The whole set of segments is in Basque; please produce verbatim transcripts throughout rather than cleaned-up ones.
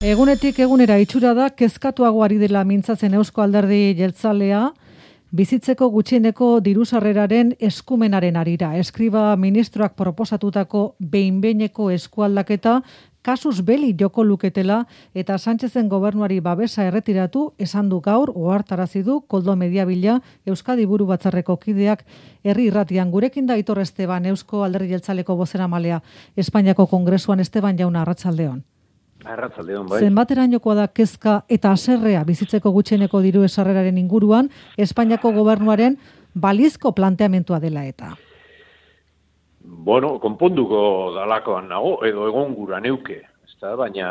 Egunetik egunera itxura da, kezkatuago ari dela mintzatzen Eusko Alderdi Jeltzalea, bizitzeko gutxieneko dirusarreraren eskumenaren arira. Eskriba ministroak proposatutako behin-behineko eskualdaketa kasus beli joko luketela eta Sánchezen gobernuari babesa erretiratu esan du gaur ohartarazi du Koldo Mediabila Euskadi Buru Batzarreko kideak herri irratian. Gurekin da Aitor Esteban, Eusko Alderdi Jeltzaleko bozeramalea Espainiako Kongresuan. Esteban jauna, arratsaldeon. Arratsaldeon, bai. Zenbaterainokoa da kezka eta haserrea bizitzeko gutxieneko diru sarreraren inguruan Espainiako gobernuaren balizko planteamentua dela eta? Bueno, konponduko dalakoan nago, edo egon gura neuke, ezta, baina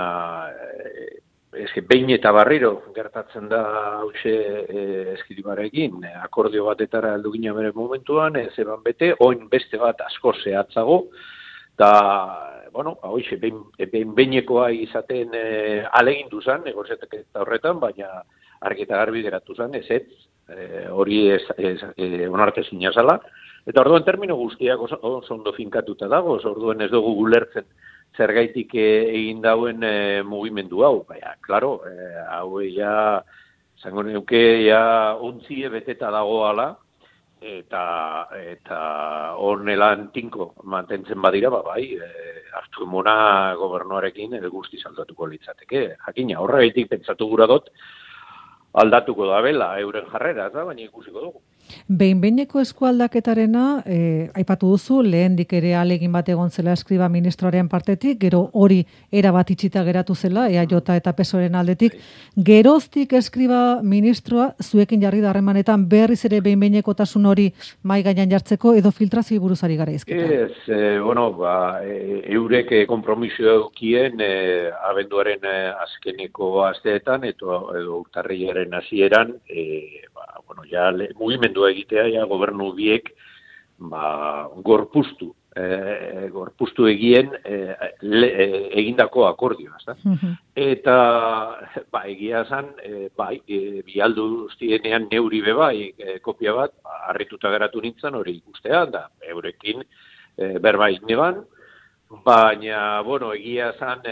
eske behin eta barriro gertatzen da hause e, eskribarekin, akordio batetara heldu gina bere momentuan, ez eban bete, oin beste bat asko zehatzago, da, bueno, hoxe, behin behinekoa izaten e, alegindu zen, negoziatek eta horretan, baina argi eta garbi geratu zen, ez ez, e, hori ez, ez e, onarte zinazala, eta orduan termino guztiak oso, oso ondo finkatuta dago, orduan ez dugu gulertzen zergaitik egin dauen e, mugimendu hau, baina, klaro, e, hau ja, zango neuke, ja, ontzie beteta dagoala, eta eta hornelan tinko mantentzen badira, ba, bai, e, hartu emona gobernuarekin edo guzti aldatuko litzateke. Jakina, horregaitik pentsatu gura dut, aldatuko da bela, euren jarrera, da, baina ikusiko dugu. Behin-behineko eskualdaketarena, eh, aipatu duzu, lehendik ere alegin bat egon zela eskriba ministroaren partetik, gero hori erabat itxita geratu zela, E A J eta P S O E ren aldetik. Geroztik eskriba ministroa, zuekin jarri da harremanetan berriz ere behin-behinekotasun hori mai gainean jartzeko, edo filtrazio buruzari gara izketan? Ez, e, bueno, ba, e, eurek kompromiso eukien e, abenduaren e, azkeneko asteetan, eto, edo urtarrilaren hasieran, e, ba, bueno, ja, le, mugimendu egitea, ja, gobernu biek, ba, gorpuztu, e, gorpuztu egien e, le, e, egindako akordioa, ezta? Uh-huh. Eta, ba, egia zan, e, bai, e, bialdu guztienean neuri bebai, e, kopia bat, harrituta geratu nintzen, hori ikustea, da, eurekin e, berbaik neban, baina, bueno, egia zan,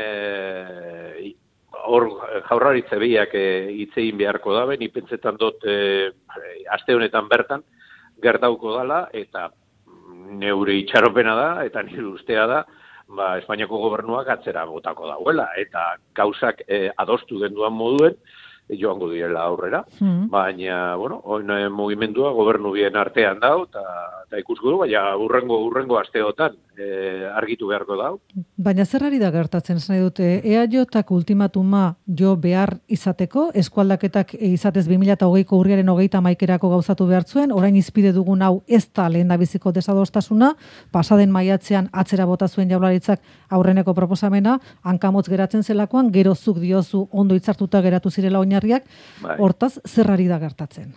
e, hor jaurlaritza biak hitzein e, beharko dabe, ni pentsetan dut e, aste honetan bertan gertauko dala, eta neure itxaropena da, eta nire ustea da, ba, Espainiako gobernuak atzera botako dauela, eta gauzak e, adostu denduan moduen, joango direla aurrera, mm. baina, bueno, oin mugimendua gobernu bien artean dau, eta ikusko du, baina urrengo, urrengo asteotan e, argitu beharko dau. Baina zer ari da gertatzen, nahi dute, E A Jak ultimatuma jo behar izateko, eskualdaketak izatez bi mila hogeiko urriaren hogeita hamaikaerako gauzatu behar zuen, orain izpide dugun hau ez da lehendabiziko desadostasuna, pasaden maiatzean atzera bota zuen Jaurlaritzak aurreneko proposamena, hankamotz geratzen zelakoan, gerozuk diozu ondo hitzartuta geratu zirela oinarriak, bai. Hortaz, zer ari da gertatzen?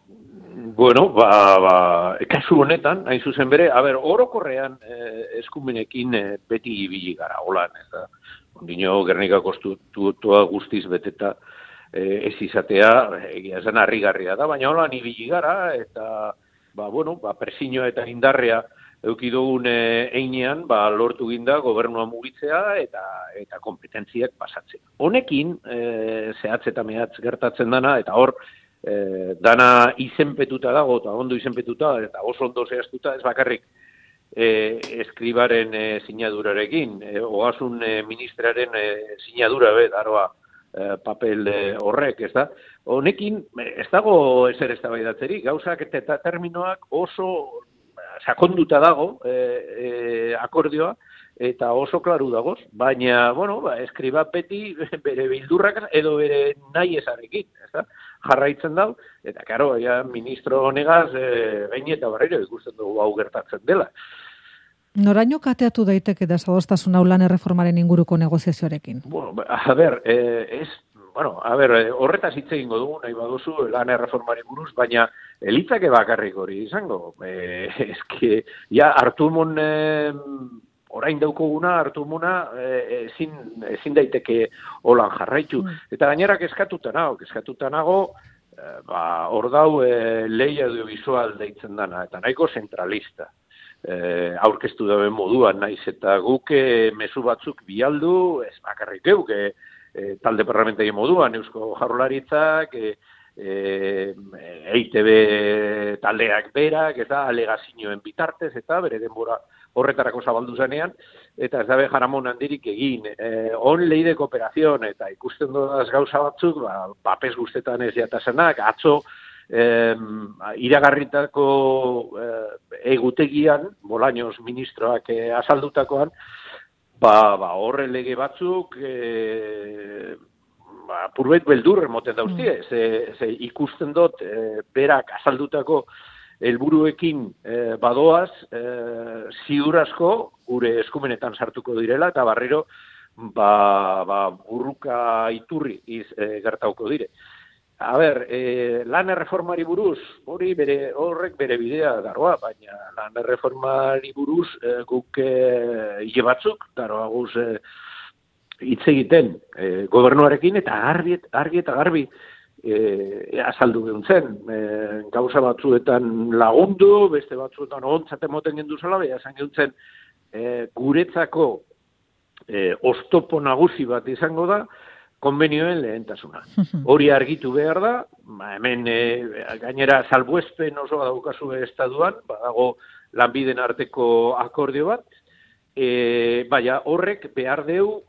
Bueno, ba, ba, kasu honetan, hain zuzen bere, a ber, orokorrean eh, eskumenekin eh, beti ibili gara, holan, ez da. Ondino, Gernikako estutua guztiz beteta eh, ez izatea, egia zen harrigarria da, baina holan ibili gara, eta, ba, bueno, ba, presioa eta indarrea eukidugun eh, einean, ba, lortu ginda gobernua mugitzea eta eta kompetentziak pasatzea. Honekin, eh, zehatz eta mehatz gertatzen dana, eta hor, E, dana izenpetuta dago, eta ondo izenpetuta, eta oso ondo zehaztuta, ez bakarrik e, eskribaren e, sinadurarekin, e, ogasun e, ministraren e, sinadura be, daroa e, papel e, horrek, ez da? Honekin, ez dago ezer eztabaidatzerik, gauzak eta terminoak oso sakonduta dago e, e, akordioa, eta oso klaru dagoz, baina, bueno, ba, eskriba beti bere bildurrak edo bere nahi ezarekin, ez da? Jarraitzen dau, eta karo, ja, ministro honegaz, e, behin eta barriro ikusten dugu hau gertatzen dela. Noraino kateatu daiteke desadostasun hau lan erreformaren inguruko negoziazioarekin? Bueno, a ber, eh, ez, bueno, a ber, horretaz hitz egingo dugu, nahi baduzu, lan erreformaren buruz, baina elitzake bakarrik hori izango. Eh, eske, ja, hartumon... Eh, orain daukoguna, hartu muna, ezin, ezin daiteke holan jarraitu. Mm. Eta gainerak eskatuta nago, eskatuta nago, ba, hor dau e, lei audiovisual deitzen dana, eta nahiko zentralista. E, aurkeztu dabe moduan, naiz eta guk e, mezu batzuk bialdu, ez bakarrik geuk, e, e, talde parlamentario moduan, Eusko Jaurlaritzak, e, e, E I T B taldeak berak, eta alegazioen bitartez, eta bere denbora horretarako zabaldu zenean, eta ez dabe jaramon handirik egin. E, on lei de kooperazion, eta ikusten dudaz gauza batzuk, ba, papez guztetan ez jatasenak, atzo, eh, iragarritako eh, egutegian, Bolaños ministroak eh, azaldutakoan, ba, ba, horre lege batzuk, eh, ba, purbet beldur emoten dauztie, mm. ze, ze ikusten dut, eh, berak azaldutako helburuekin eh, badoaz, eh, ziur asko gure eskumenetan sartuko direla, eta barriro ba, ba, burruka iturri iz, eh, gertauko dire. A ber, eh, lan erreformari buruz, hori bere horrek bere bidea daroa, baina lan erreformari buruz eh, guk eh, hile batzuk, daroa guz eh, hitz egiten eh, gobernuarekin, eta argi, argi eta garbi E, azaldu geuntzen, e, gauza batzuetan lagundu, beste batzuetan ontzat emoten gendu zela, beha esan geuntzen e, guretzako e, oztopo nagusi bat izango da, konbenioen lehentasuna. Hori argitu behar da, ba, hemen e, gainera salbuespen oso daukazu estaduan, badago lanbiden arteko akordio bat, e, baina horrek behar deu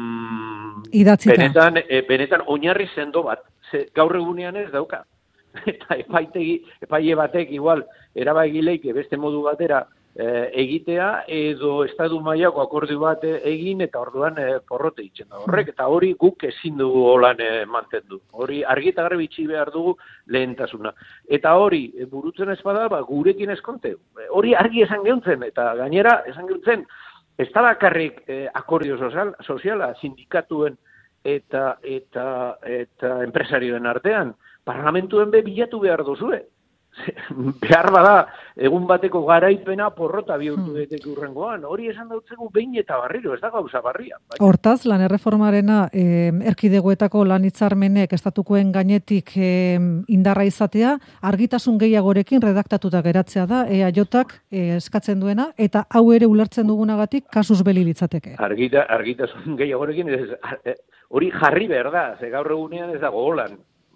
mm, benetan, e, benetan oinarri sendo bat. Ze, gaur egunean ez dauka. Eta epaitegi, epaile batek igual erabagileik beste modu batera e, egitea edo estadu mailako akordio bat egin eta orduan e, porrote itzen da horrek. Eta hori guk ezin dugu holan e, mantendu. Hori argi eta garbi itxi behar dugu lehentasuna. Eta hori e, burutzen ez bada, ba, gurekin eskonte. E, hori argi esan geuntzen eta gainera esan geuntzen ez da bakarrik e, akordio sozial, soziala sindikatuen eta eta eta enpresarioen artean, parlamentuen be bilatu behar dozue. Behar bada, egun bateko garaipena porrota bihurtu daiteke urrengoan. Hori esan dautzegu behin eta barriro, ez da gauza barria. Bai. Hortaz, lan erreformarena eh, erkidegoetako lan hitzarmenek estatukoen gainetik eh, indarra izatea, argitasun gehiagorekin redaktatuta geratzea da, E A Jak eh, eskatzen duena, eta hau ere ulertzen dugunagatik kasus beli litzateke. Argita, argitasun gehiagorekin, ez, hori jarri behar da, ze gaur egunean ez dago holan.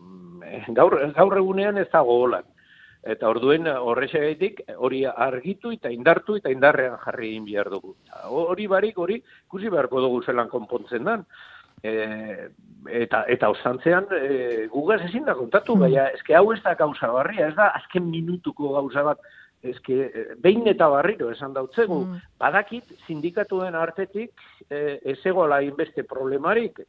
Gaur, gaur egunean ez dago holan. Eta orduen horrexegaitik hori argitu eta indartu eta indarrean jarri egin behar dugu. Hori barik, hori ikusi beharko dugu zelan konpontzen dan. E, eta eta ostantzean e, gugaz ezin da kontatu, mm. baina eske hau ez da gauza barria, ez da azken minutuko gauza bat, eske behin eta barriro esan dautzegu. Mm. Badakit sindikatuen artetik e, ez egola inbeste problemarik,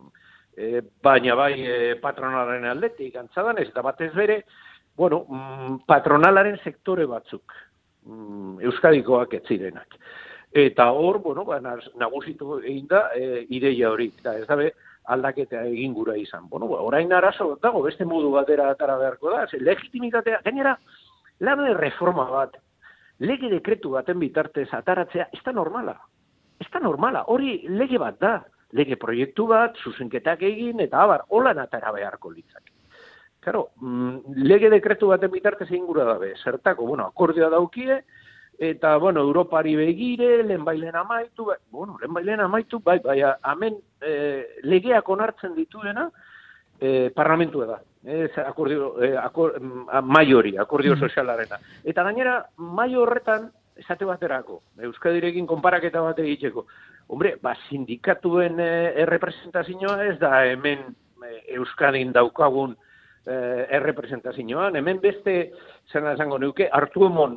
e, baina bai e, patronalaren aldetik antzadan ez, eta batez bere, bueno, patronalaren sektore batzuk, Euskadikoak ez zirenak. Eta hor, bueno, ba, nagusitu egin da e, ideia hori, eta ez dabe aldaketa egin gura izan. Bueno, ba, orain arazo dago, beste modu batera atara beharko da, ze legitimitatea, gainera, lan reforma bat, lege dekretu baten bitartez ataratzea, ez da normala. Ez da normala, hori lege bat da, lege proiektu bat, zuzenketak egin, eta abar, holan atara beharko litzak. Claro, lege dekretu baten bitartez egin gura dabe, zertako, bueno, akordioa daukie, eta, bueno, Europari begire, lehenbailen amaitu, bai, bueno, lehenbailen amaitu, bai, bai, hemen e, legeak onartzen dituena, e, parlamentua da, ez akordio, e, akor, mai hori, akordio sozialarena. Eta gainera, mai horretan, esate baterako, Euskadirekin konparaketa bat egiteko, hombre, ba, sindikatuen e, errepresentazioa ez da hemen e, Euskadin daukagun Eh, errepresentazioan, hemen beste zen esango nuke, hartu emon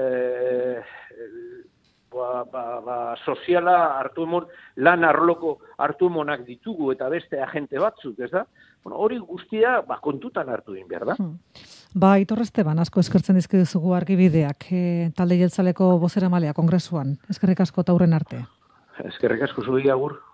eh, ba, ba, ba, soziala hartu emon, lan arloko hartu emonak ditugu eta beste agente batzuk, ez da? Bueno, hori guztia ba, kontutan hartu egin behar da. Hmm. Ba, Aitor Esteban, asko eskertzen dizkizugu argibideak, e, talde jeltzaleko bozeramalea kongresuan. Eskerrik asko eta hurren arte. Eskerrik asko zuri agur.